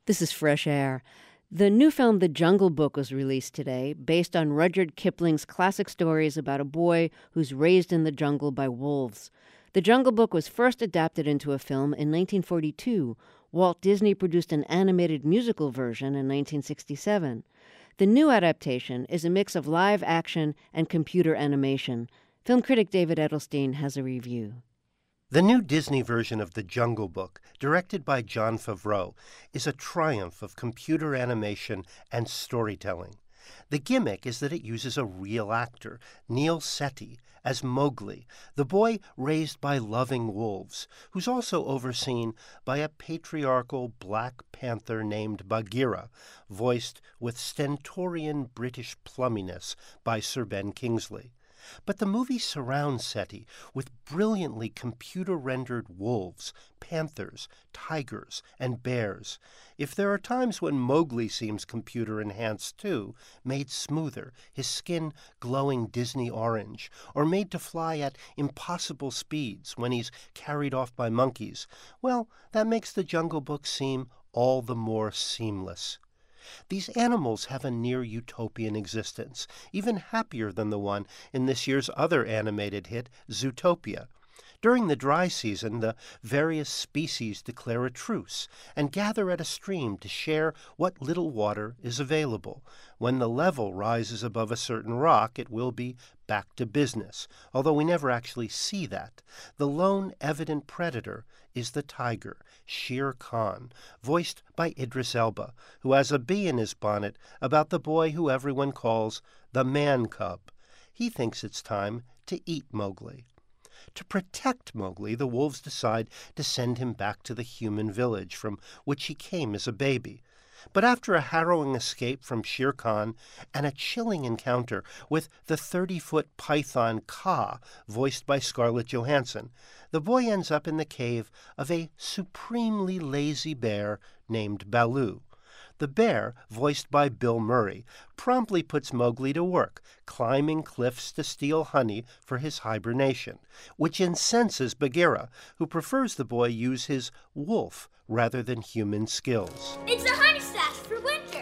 This is Fresh Air. The new film The Jungle Book was released today, based on Rudyard Kipling's classic stories about a boy who's raised in the jungle by wolves. The Jungle Book was first adapted into a film in 1942. Walt Disney produced an animated musical version in 1967. The new adaptation is a mix of live action and computer animation. Film critic David Edelstein has a review. The new Disney version of The Jungle Book, directed by Jon Favreau, is a triumph of computer animation and storytelling. The gimmick is that it uses a real actor, Neil Sethi, as Mowgli, the boy raised by loving wolves, who's also overseen by a patriarchal Black Panther named Bagheera, voiced with stentorian British plumminess by Sir Ben Kingsley. But the movie surrounds Sethi with brilliantly computer-rendered wolves, panthers, tigers, and bears. If there are times when Mowgli seems computer-enhanced too, made smoother, his skin glowing Disney orange, or made to fly at impossible speeds when he's carried off by monkeys, well, that makes the Jungle Book seem all the more seamless. These animals have a near-utopian existence, even happier than the one in this year's other animated hit, Zootopia. During the dry season, the various species declare a truce and gather at a stream to share what little water is available. When the level rises above a certain rock, it will be back to business, although we never actually see that. The lone evident predator is the tiger, Shere Khan, voiced by Idris Elba, who has a bee in his bonnet about the boy who everyone calls the man-cub. He thinks it's time to eat Mowgli. To protect Mowgli, the wolves decide to send him back to the human village from which he came as a baby. But after a harrowing escape from Shere Khan and a chilling encounter with the 30-foot python Kaa, voiced by Scarlett Johansson, the boy ends up in the cave of a supremely lazy bear named Baloo. The bear, voiced by Bill Murray, promptly puts Mowgli to work, climbing cliffs to steal honey for his hibernation, which incenses Bagheera, who prefers the boy use his wolf rather than human skills. It's a honey stash for winter.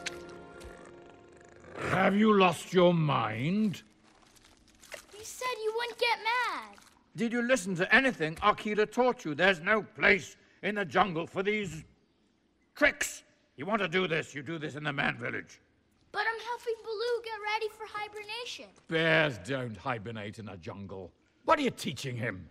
Have you lost your mind? You said you wouldn't get mad. Did you listen to anything Akela taught you? There's no place in the jungle for these tricks. You want to do this, you do this in the man village. But I'm helping Baloo get ready for hibernation. Bears don't hibernate in a jungle. What are you teaching him?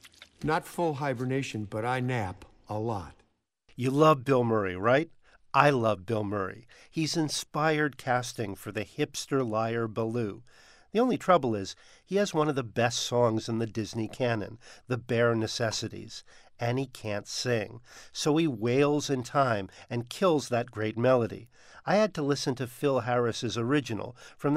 Not full hibernation, but I nap a lot. You love Bill Murray, right? I love Bill Murray. He's inspired casting for the hipster liar Baloo. The only trouble is, he has one of the best songs in the Disney canon, The Bare Necessities, and he can't sing. So he wails in time and kills that great melody. I had to listen to Phil Harris's original from the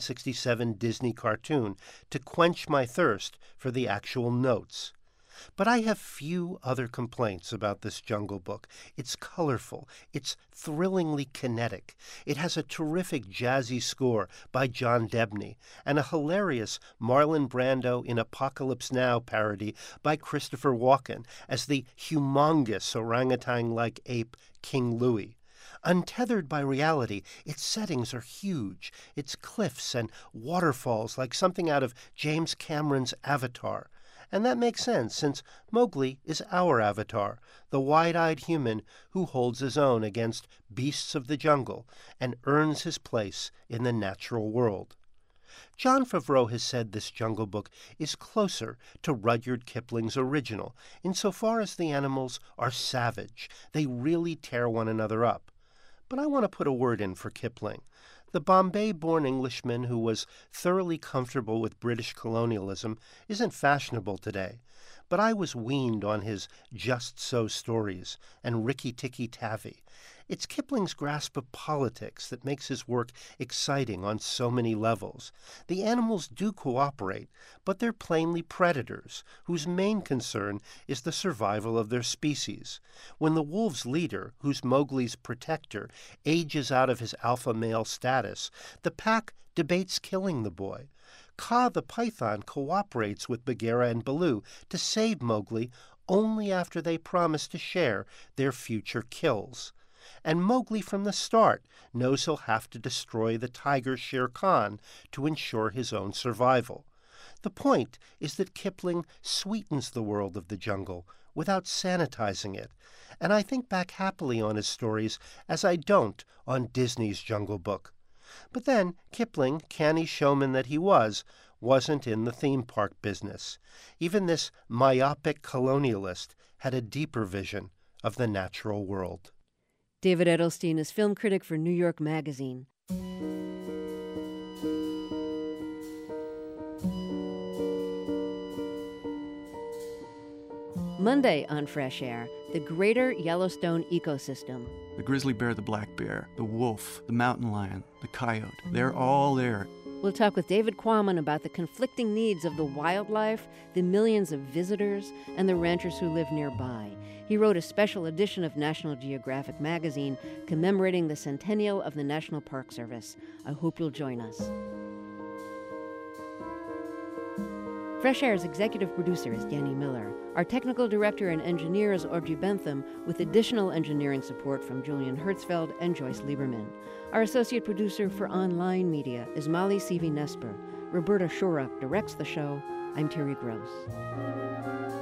1967 Disney cartoon to quench my thirst for the actual notes. But I have few other complaints about this Jungle Book. It's colorful. It's thrillingly kinetic. It has a terrific jazzy score by John Debney and a hilarious Marlon Brando in Apocalypse Now parody by Christopher Walken as the humongous orangutan-like ape King Louie. Untethered by reality, its settings are huge. Its cliffs and waterfalls like something out of James Cameron's Avatar. And that makes sense, since Mowgli is our avatar, the wide-eyed human who holds his own against beasts of the jungle and earns his place in the natural world. Jon Favreau has said this Jungle Book is closer to Rudyard Kipling's original, insofar as the animals are savage. They really tear one another up. But I want to put a word in for Kipling. The Bombay-born Englishman who was thoroughly comfortable with British colonialism isn't fashionable today, but I was weaned on his just-so stories and Rikki-Tikki-Tavi. It's Kipling's grasp of politics that makes his work exciting on so many levels. The animals do cooperate, but they're plainly predators, whose main concern is the survival of their species. When the wolves' leader, who's Mowgli's protector, ages out of his alpha male status, the pack debates killing the boy. Kaa the python cooperates with Bagheera and Baloo to save Mowgli only after they promise to share their future kills. and Mowgli from the start knows he'll have to destroy the tiger Shere Khan to ensure his own survival. The point is that Kipling sweetens the world of the jungle without sanitizing it, and I think back happily on his stories as I don't on Disney's Jungle Book. But then Kipling, canny showman that he was, wasn't in the theme park business. Even this myopic colonialist had a deeper vision of the natural world. David Edelstein is film critic for New York Magazine. Monday on Fresh Air, the Greater Yellowstone Ecosystem. The grizzly bear, the black bear, the wolf, the mountain lion, the coyote, they're all there. We'll talk with David Quammen about the conflicting needs of the wildlife, the millions of visitors, and the ranchers who live nearby. He wrote a special edition of National Geographic magazine commemorating the centennial of the National Park Service. I hope you'll join us. Fresh Air's executive producer is Danny Miller. Our technical director and engineer is Audrey Bentham, with additional engineering support from Julian Hertzfeld and Joyce Lieberman. Our associate producer for online media is Molly Seavey-Nesper. Roberta Shorrock directs the show. I'm Terry Gross.